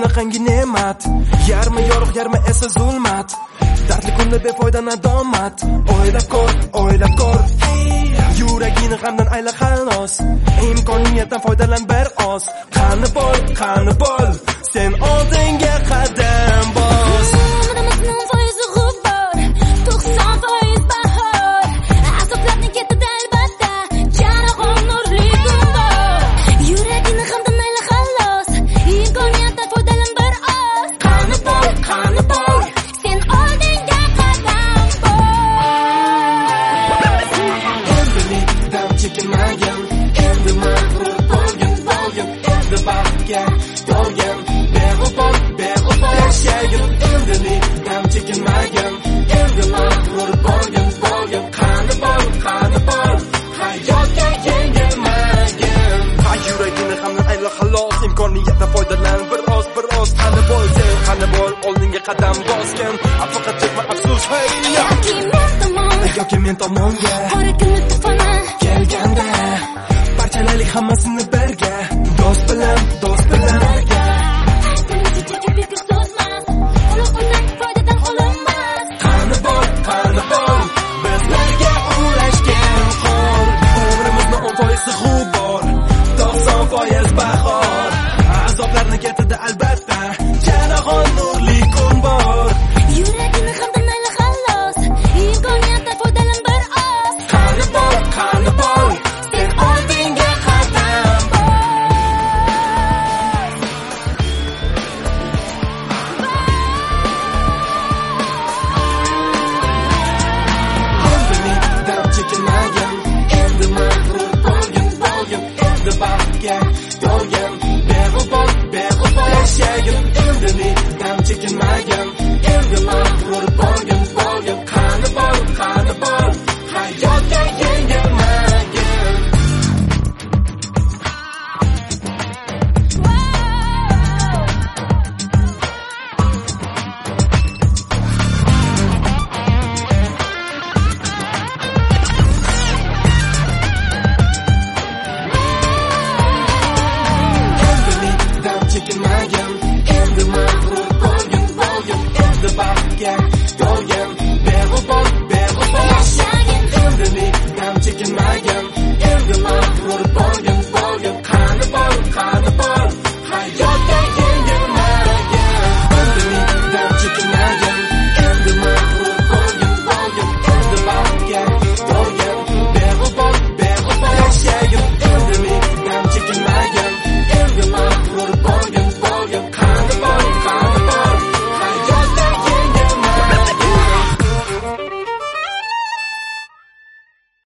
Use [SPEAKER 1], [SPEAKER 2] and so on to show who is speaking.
[SPEAKER 1] shunaqangi ne'mat, yarmi yorug' yarmi esa zulmat, dardli kunda befoyda nadomat. O'ylab ko'r yuragini g'amdan ayla xalos, imkoniyatdan foydalan bir oz. Qani bo'l sen oldinga qadam bos. Endi mag'rur bo'lgin, endi baxtga to'lgin, beg'ubor yashagin. Endi dam chekinmagin, endi mag'rur bo'lgin, qani bo'l hayotga yengilmagin. Yuragini hamdan ayla xalos, imkoniyatdan foydalan bir oz. Qani bo'l sen, qani bo'l oldinga qadam bosgin, faqat chekma afsus. Yoki men tomonga qora kunni tufona kelganda parchalaylik hammasini birga, do'st bilan birga. Qani bo'l bizlarga ulashgan qor, umrimizni 10% g'ubor, 90% bahor. Azoblarni keltirdi albatta, jaragon nurli kun bor. Yuragini hamdan ayla xalos, imkoniyatdan foydalan bir oz. Qani bo'l sen oldinga qadam bos. Endi dam chekinmagin, endi mag'rur bo'lgin, endi baxtga to'lgin, beg'ubor yashagin. Endi dam chekinmagin, endi mag'rur bo'lgin, qani bo'l hayotga yengilmagin. Endi dam chekinmagin, endi mag'rur bo'lgin, endi baxtga